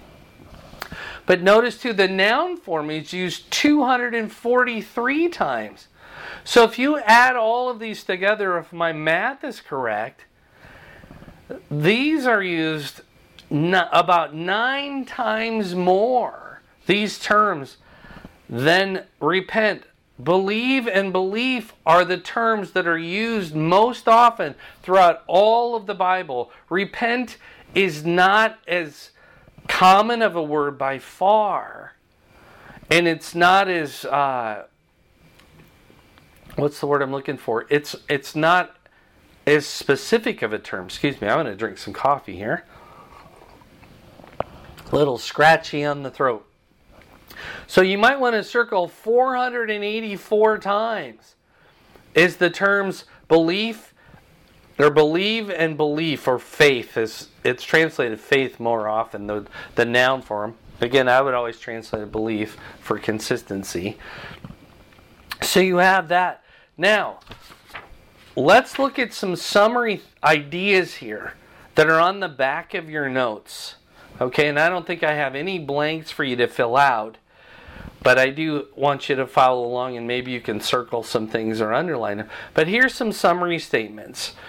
But notice too, the noun form is used two hundred forty-three times. So if you add all of these together, if my math is correct, these are used n- about nine times more, these terms, than repent. Believe and belief are the terms that are used most often throughout all of the Bible. Repent is not as common of a word by far. And it's not as, uh, what's the word I'm looking for? It's, it's not as specific of a term. Excuse me, I'm going to drink some coffee here. A little scratchy on the throat. So you might want to circle four hundred eighty-four times is the terms belief, or believe and belief, or faith. Is it's translated faith more often, the, the noun form. Again, I would always translate belief for consistency. So you have that. Now, let's look at some summary ideas here that are on the back of your notes. Okay, and I don't think I have any blanks for you to fill out. But I do want you to follow along, and maybe you can circle some things or underline them. But here's some summary statements.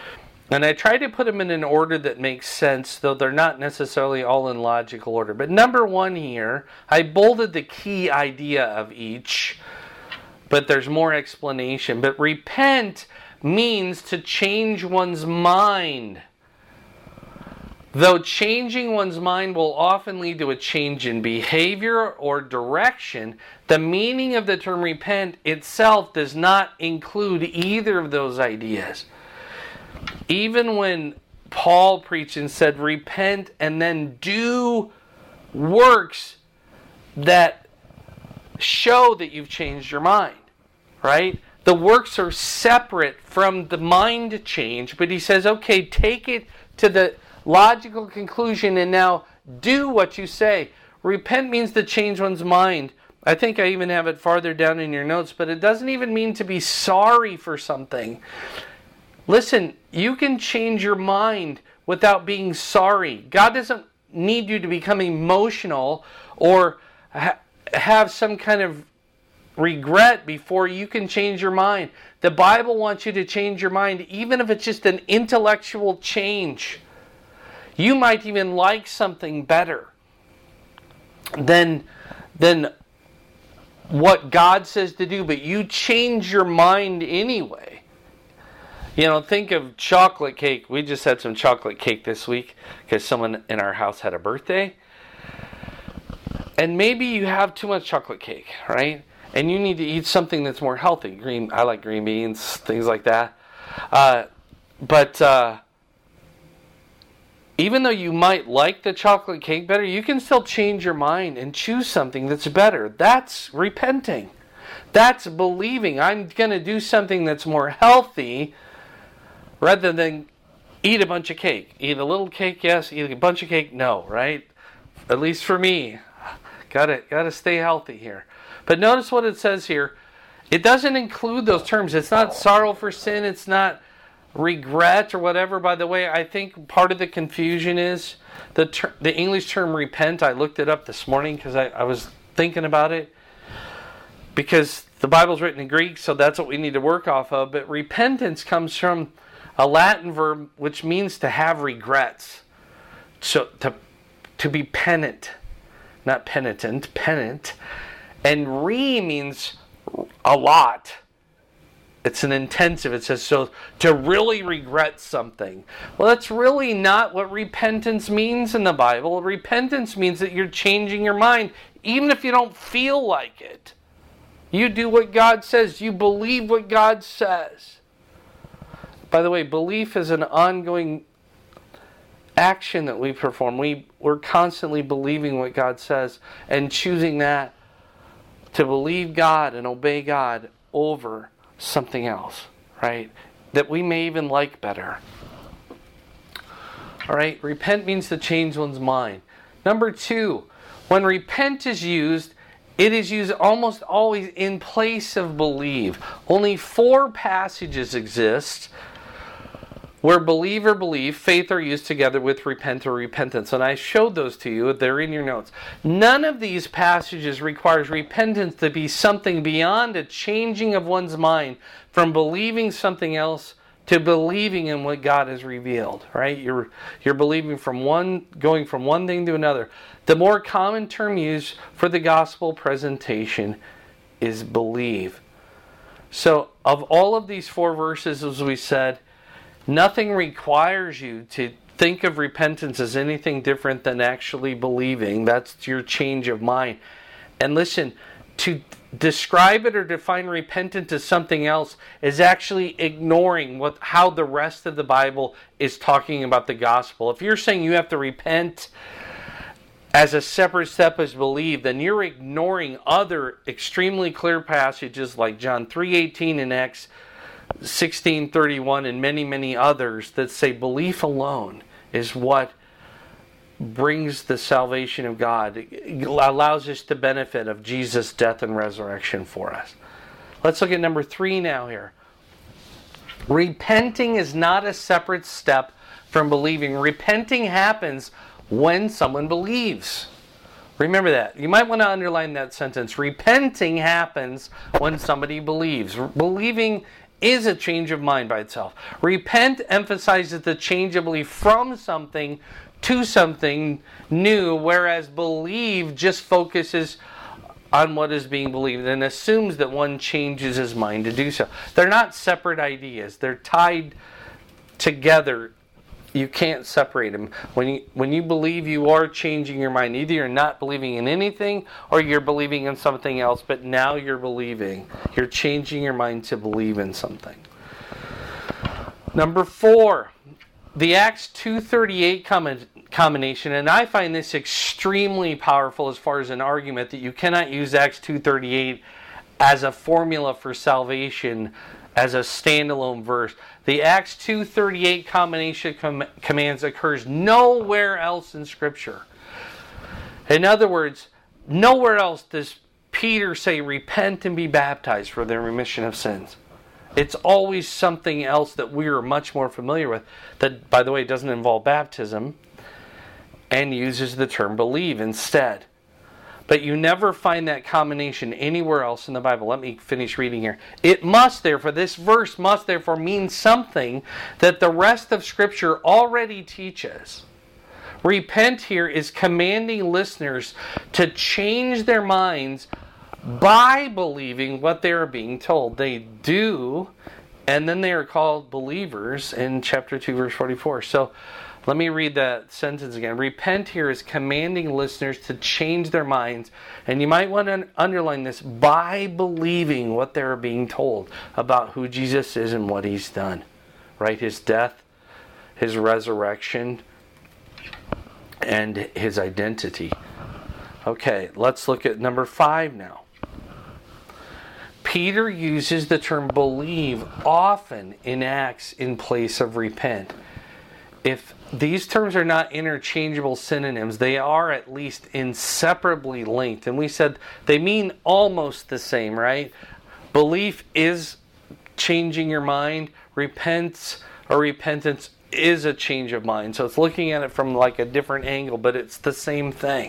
And I try to put them in an order that makes sense, though they're not necessarily all in logical order. But number one here, I bolded the key idea of each, but there's more explanation. But repent means to change one's mind. Though changing one's mind will often lead to a change in behavior or direction, the meaning of the term repent itself does not include either of those ideas. Even when Paul preached and said, repent and then do works that show that you've changed your mind, right? The works are separate from the mind change, but he says, okay, take it to the logical conclusion and now do what you say. Repent means to change one's mind. I think I even have it farther down in your notes, but it doesn't even mean to be sorry for something. Listen, you can change your mind without being sorry. God doesn't need you to become emotional or ha- have some kind of regret before you can change your mind. The Bible wants you to change your mind, even if it's just an intellectual change. You might even like something better than, than what God says to do, but you change your mind anyway. You know, think of chocolate cake. We just had some chocolate cake this week because someone in our house had a birthday. And maybe you have too much chocolate cake, right? And you need to eat something that's more healthy. Green, I like green beans, things like that. Uh, but uh, even though you might like the chocolate cake better, you can still change your mind and choose something that's better. That's repenting. That's believing. I'm going to do something that's more healthy rather than eat a bunch of cake. Eat a little cake, yes. Eat a bunch of cake, no, right? At least for me. Gotta, gotta stay healthy here. But notice what it says here. It doesn't include those terms. It's not sorrow for sin. It's not regret or whatever. By the way, I think part of the confusion is the ter- the English term repent. I looked it up this morning because I, I was thinking about it. Because the Bible's written in Greek, so that's what we need to work off of. But repentance comes from a Latin verb which means to have regrets. So to to be penitent. Not penitent, penitent. And re means a lot. It's an intensive. It says, so to really regret something. Well, that's really not what repentance means in the Bible. Repentance means that you're changing your mind, even if you don't feel like it. You do what God says. You believe what God says. By the way, belief is an ongoing action that we perform. We, we're constantly believing what God says and choosing that to believe God and obey God over something else, right? That we may even like better. All right, repent means to change one's mind. Number two, when repent is used, it is used almost always in place of believe. Only four passages exist where believe or believe, faith are used together with repent or repentance. And I showed those to you. They're in your notes. None of these passages requires repentance to be something beyond a changing of one's mind from believing something else to believing in what God has revealed. Right? You're you're believing from one, going from one thing to another. The more common term used for the gospel presentation is believe. So, of all of these four verses, as we said, nothing requires you to think of repentance as anything different than actually believing. That's your change of mind. And listen, to describe it or define repentance as something else is actually ignoring what how the rest of the Bible is talking about the gospel. If you're saying you have to repent as a separate step as believe, then you're ignoring other extremely clear passages like John three eighteen and Acts sixteen thirty-one and many, many others that say belief alone is what brings the salvation of God. It allows us the benefit of Jesus' death and resurrection for us. Let's look at number three now here. Repenting is not a separate step from believing. Repenting happens when someone believes. Remember that. You might want to underline that sentence. Repenting happens when somebody believes. Believing is a change of mind by itself. Repent emphasizes the change of belief from something to something new, whereas believe just focuses on what is being believed and assumes that one changes his mind to do so. They're not separate ideas. They're tied together. You can't separate them. When you, when you believe, you are changing your mind. Either you're not believing in anything or you're believing in something else, but now you're believing. You're changing your mind to believe in something. Number four, the Acts two thirty-eight comment, combination, and I find this extremely powerful as far as an argument that you cannot use Acts two thirty-eight as a formula for salvation as a standalone verse. The Acts two thirty-eight combination com- commands occurs nowhere else in Scripture. In other words, nowhere else does Peter say, repent and be baptized for the remission of sins. It's always something else that we are much more familiar with, that, by the way, doesn't involve baptism, and uses the term believe instead. But you never find that combination anywhere else in the Bible. Let me finish reading here. It must therefore, this verse must therefore mean something that the rest of Scripture already teaches. Repent here is commanding listeners to change their minds by believing what they are being told. They do, and then they are called believers in chapter two, verse forty-four. So, let me read that sentence again. Repent here is commanding listeners to change their minds. And you might want to underline this, by believing what they're being told about who Jesus is and what He's done. Right? His death, His resurrection, and His identity. Okay, let's look at number five now. Peter uses the term believe often in Acts in place of repent. If these terms are not interchangeable synonyms, they are at least inseparably linked. And we said they mean almost the same, right? Belief is changing your mind. Repent or repentance is a change of mind. So it's looking at it from like a different angle, but it's the same thing.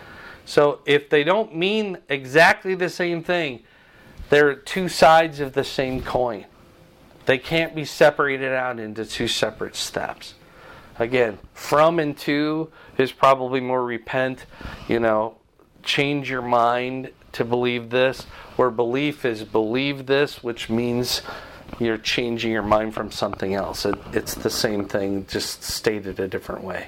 So if they don't mean exactly the same thing, they're two sides of the same coin. They can't be separated out into two separate steps. Again, from and to is probably more repent, you know, change your mind to believe this, where belief is believe this, which means you're changing your mind from something else. It, it's the same thing, just stated a different way.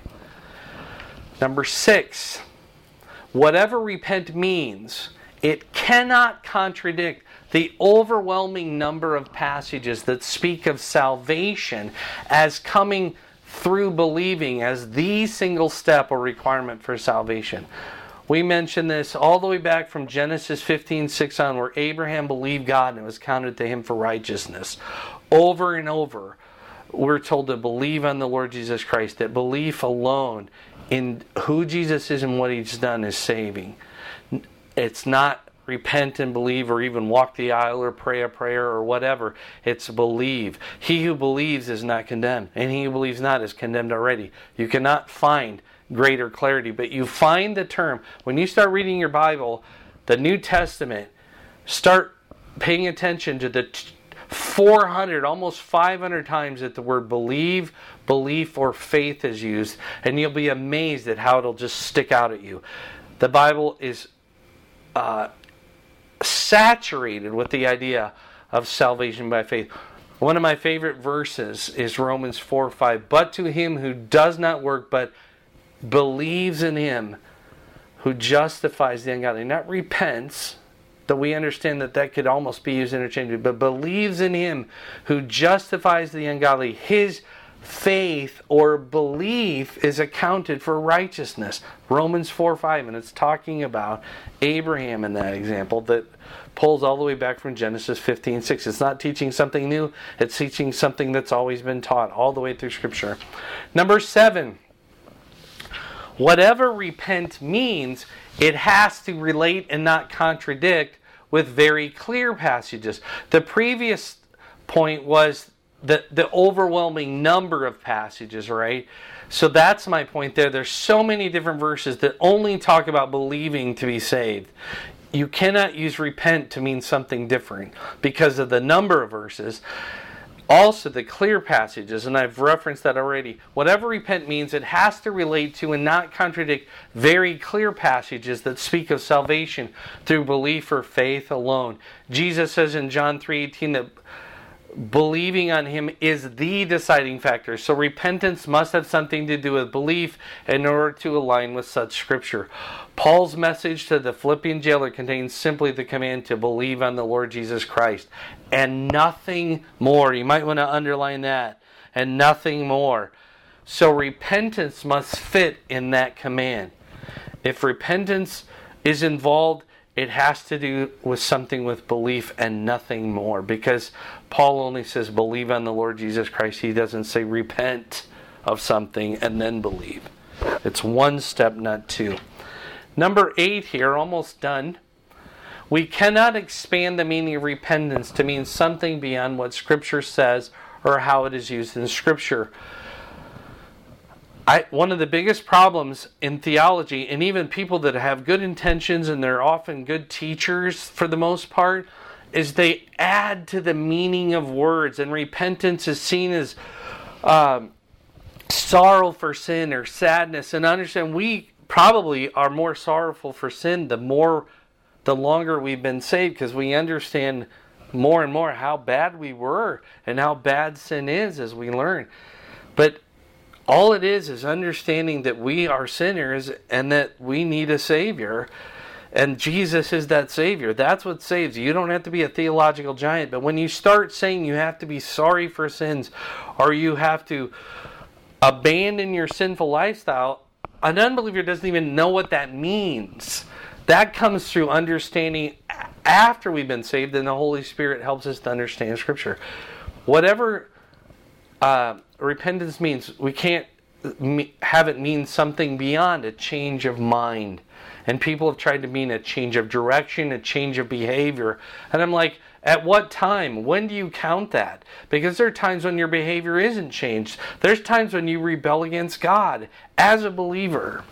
Number six, whatever repent means, it cannot contradict the overwhelming number of passages that speak of salvation as coming through believing as the single step or requirement for salvation. We mentioned this all the way back from Genesis fifteen six on, where Abraham believed God and it was counted to him for righteousness. Over and over, we're told to believe on the Lord Jesus Christ, that belief alone in who Jesus is and what He's done is saving. It's not repent and believe or even walk the aisle or pray a prayer or whatever. It's believe. He who believes is not condemned, and he who believes not is condemned already. You cannot find greater clarity, but you find the term. When you start reading your Bible, the New Testament, start paying attention to the four hundred, almost five hundred times that the word believe, belief, or faith is used, and you'll be amazed at how it'll just stick out at you. The Bible is uh, saturated with the idea of salvation by faith. One of my favorite verses is Romans four five. But to him who does not work, but believes in Him who justifies the ungodly, not repents, though we understand that that could almost be used interchangeably, but believes in Him who justifies the ungodly, his faith or belief is accounted for righteousness. Romans four five, and it's talking about Abraham in that example that pulls all the way back from Genesis fifteen six. It's not teaching something new, it's teaching something that's always been taught all the way through Scripture. Number seven, whatever repent means, it has to relate and not contradict with very clear passages. The previous point was the, the overwhelming number of passages, right? So that's my point there. There's so many different verses that only talk about believing to be saved. you cannot use repent to mean something different because of the number of verses. Also, the clear passages, and I've referenced that already. Whatever repent means, it has to relate to and not contradict very clear passages that speak of salvation through belief or faith alone. Jesus says in John three eighteen that believing on Him is the deciding factor. So repentance must have something to do with belief in order to align with such Scripture. Paul's message to the Philippian jailer contains simply the command to believe on the Lord Jesus Christ and nothing more. You might want to underline that. And nothing more. So repentance must fit in that command. If repentance is involved, it has to do with something with belief and nothing more. Because Paul only says believe on the Lord Jesus Christ. He doesn't say repent of something and then believe. It's one step, not two. Number eight here, almost done. We cannot expand the meaning of repentance to mean something beyond what Scripture says or how it is used in Scripture. I, one of the biggest problems in theology, and even people that have good intentions and they're often good teachers for the most part, is they add to the meaning of words. And repentance is seen as um, sorrow for sin or sadness. And understand, we probably are more sorrowful for sin the more, the longer we've been saved, because we understand more and more how bad we were and how bad sin is as we learn. But all it is is understanding that we are sinners and that we need a Savior. And Jesus is that Savior. That's what saves you. You don't have to be a theological giant. But when you start saying you have to be sorry for sins or you have to abandon your sinful lifestyle, an unbeliever doesn't even know what that means. That comes through understanding after we've been saved, and the Holy Spirit helps us to understand Scripture. Whatever uh, repentance means, we can't have it mean something beyond a change of mind. And people have tried to mean a change of direction, a change of behavior. And I'm like, at what time? When do you count that? Because there are times when your behavior isn't changed. There's times when you rebel against God as a believer.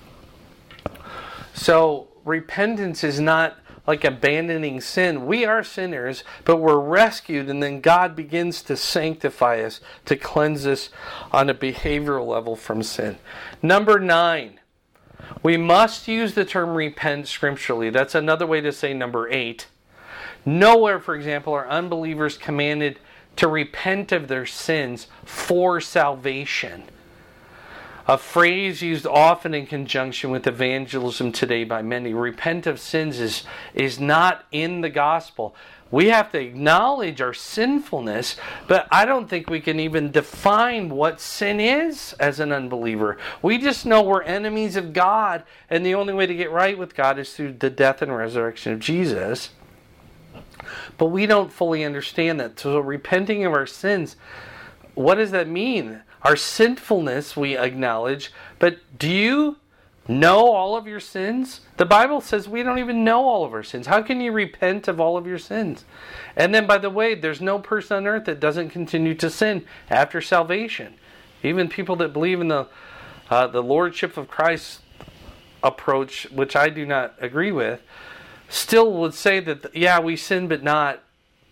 So repentance is not like abandoning sin. We are sinners, but we're rescued, and then God begins to sanctify us, to cleanse us on a behavioral level from sin. Number nine, we must use the term repent scripturally. That's another way to say number eight. Nowhere, for example, are unbelievers commanded to repent of their sins for salvation. A phrase used often in conjunction with evangelism today by many. Repent of sins is, is not in the gospel. We have to acknowledge our sinfulness, but I don't think we can even define what sin is as an unbeliever. We just know we're enemies of God, and the only way to get right with God is through the death and resurrection of Jesus. But we don't fully understand that. So repenting of our sins, what does that mean? Our sinfulness we acknowledge, but do you know all of your sins? The Bible says we don't even know all of our sins. How can you repent of all of your sins? And then, by the way, there's no person on earth that doesn't continue to sin after salvation. Even people that believe in the uh, the Lordship of Christ approach, which I do not agree with, still would say that, yeah, we sin, but not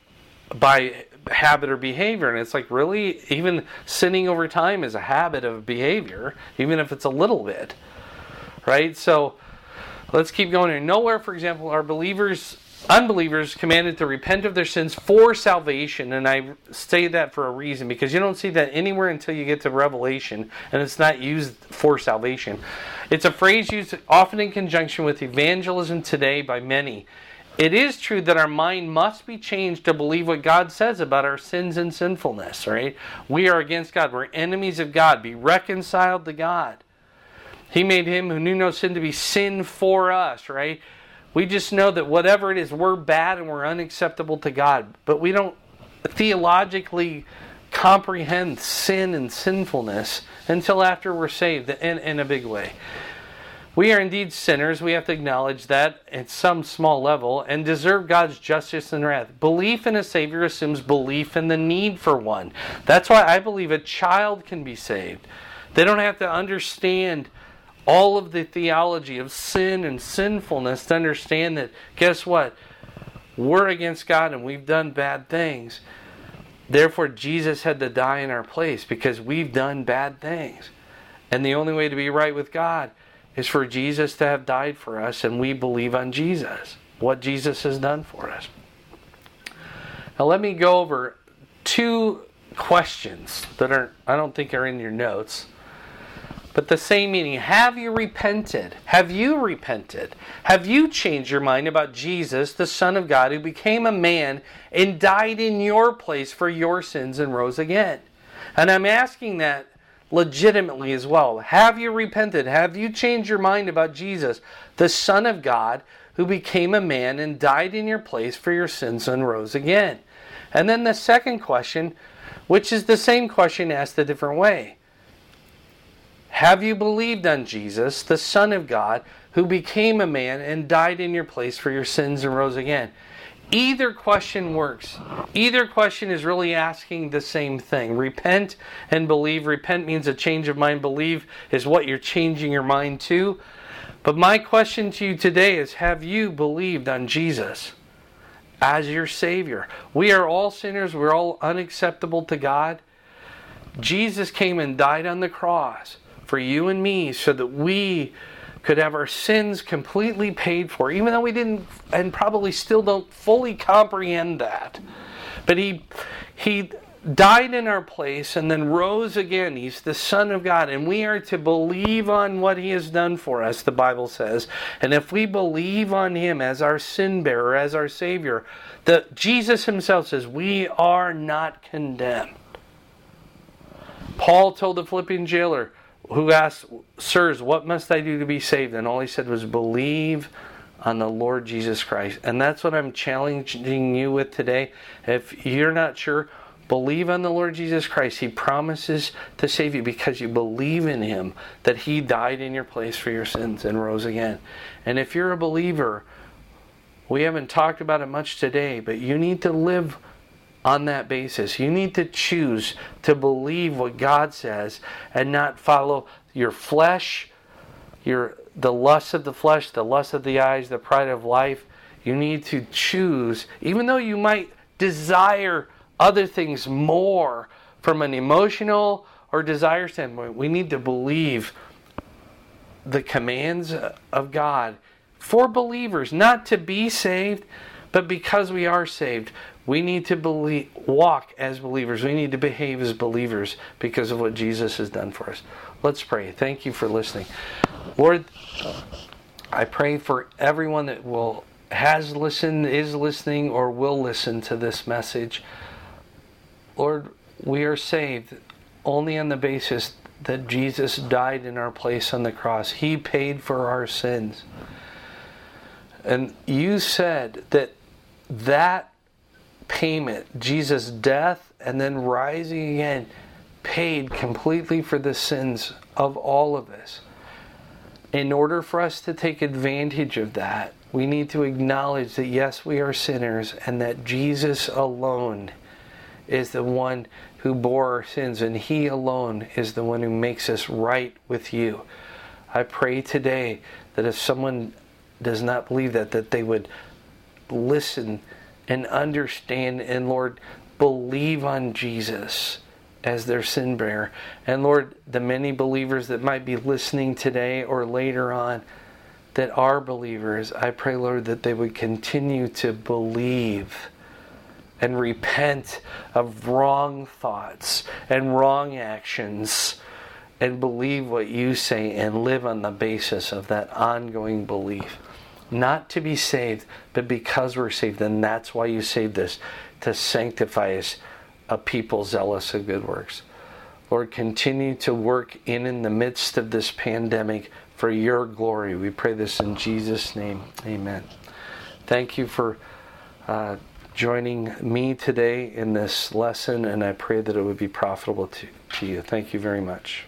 by habit or behavior. And it's like, really? Even sinning over time is a habit of behavior, even if it's a little bit. Right? So, let's keep going here. Nowhere, for example, are believers, unbelievers commanded to repent of their sins for salvation. And I say that for a reason, because you don't see that anywhere until you get to Revelation, and it's not used for salvation. It's a phrase used often in conjunction with evangelism today by many. It is true that our mind must be changed to believe what God says about our sins and sinfulness, right? We are against God. We're enemies of God. Be reconciled to God. He made him who knew no sin to be sin for us, right? We just know that whatever it is, we're bad and we're unacceptable to God. But we don't theologically comprehend sin and sinfulness until after we're saved in, in a big way. We are indeed sinners. We have to acknowledge that at some small level and deserve God's justice and wrath. Belief in a Savior assumes belief in the need for one. That's why I believe a child can be saved. They don't have to understand all of the theology of sin and sinfulness to understand that, guess what? We're against God and we've done bad things. Therefore, Jesus had to die in our place because we've done bad things. And the only way to be right with God is for Jesus to have died for us, and we believe on Jesus, what Jesus has done for us. Now let me go over two questions that are, I don't think are in your notes, but the same meaning. Have you repented? Have you repented? Have you changed your mind about Jesus, the Son of God, who became a man and died in your place for your sins and rose again? And I'm asking that legitimately as well. Have you repented? Have you changed your mind about Jesus, the Son of God, who became a man and died in your place for your sins and rose again? And then the second question, which is the same question asked a different way. Have you believed on Jesus, the Son of God, who became a man and died in your place for your sins and rose again? Either question works. Either question is really asking the same thing. Repent and believe. Repent means a change of mind. Believe is what you're changing your mind to. But my question to you today is, have you believed on Jesus as your Savior? We are all sinners. We're all unacceptable to God. Jesus came and died on the cross for you and me so that we could have our sins completely paid for, even though we didn't and probably still don't fully comprehend that. But he he died in our place and then rose again. He's the Son of God, and we are to believe on what He has done for us, the Bible says. And if we believe on Him as our sin bearer, as our Savior, the, Jesus Himself says, we are not condemned. Paul told the Philippian jailer, who asked, "Sirs, what must I do to be saved?" And all he said was, believe on the Lord Jesus Christ. And that's what I'm challenging you with today. If you're not sure, believe on the Lord Jesus Christ. He promises to save you because you believe in Him, that He died in your place for your sins and rose again. And if you're a believer, we haven't talked about it much today, but you need to live on that basis. You need to choose to believe what God says and not follow your flesh, your the lust of the flesh, the lust of the eyes, the pride of life. You need to choose, even though you might desire other things more from an emotional or desire standpoint, we need to believe the commands of God for believers, not to be saved, but because we are saved. We need to believe, walk as believers. We need to behave as believers because of what Jesus has done for us. Let's pray. Thank you for listening. Lord, I pray for everyone that will has listened, is listening, or will listen to this message. Lord, we are saved only on the basis that Jesus died in our place on the cross. He paid for our sins. And you said that that payment, Jesus' death and then rising again, paid completely for the sins of all of us. In order for us to take advantage of that, we need to acknowledge that yes, we are sinners and that Jesus alone is the one who bore our sins, and He alone is the one who makes us right with you. I pray today that if someone does not believe that, that they would listen and understand, and Lord, believe on Jesus as their sin bearer. And Lord, the many believers that might be listening today or later on that are believers, I pray, Lord, that they would continue to believe and repent of wrong thoughts and wrong actions and believe what you say and live on the basis of that ongoing belief. Not to be saved, but because we're saved, and that's why you saved us, to sanctify us, a people zealous of good works. Lord, continue to work in in the midst of this pandemic for your glory. We pray this in Jesus' name. Amen. Thank you for uh, joining me today in this lesson, and I pray that it would be profitable to, to you. Thank you very much.